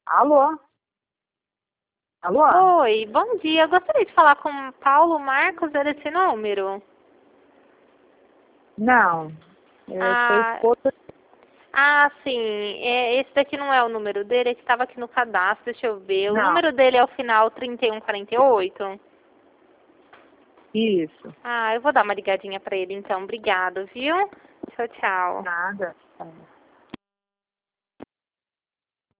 Alô? Alô? Oi, bom dia. Eu gostaria de falar com o Paulo Marcos, era esse número? Não, eu sou Ah, esposa. sim. Esse daqui não é o número dele, é que estava aqui no cadastro, deixa eu ver. O Não, número dele é o final 3148? isso, Eu vou dar uma ligadinha para ele então. Obrigado, viu? Tchau, tchau. nada.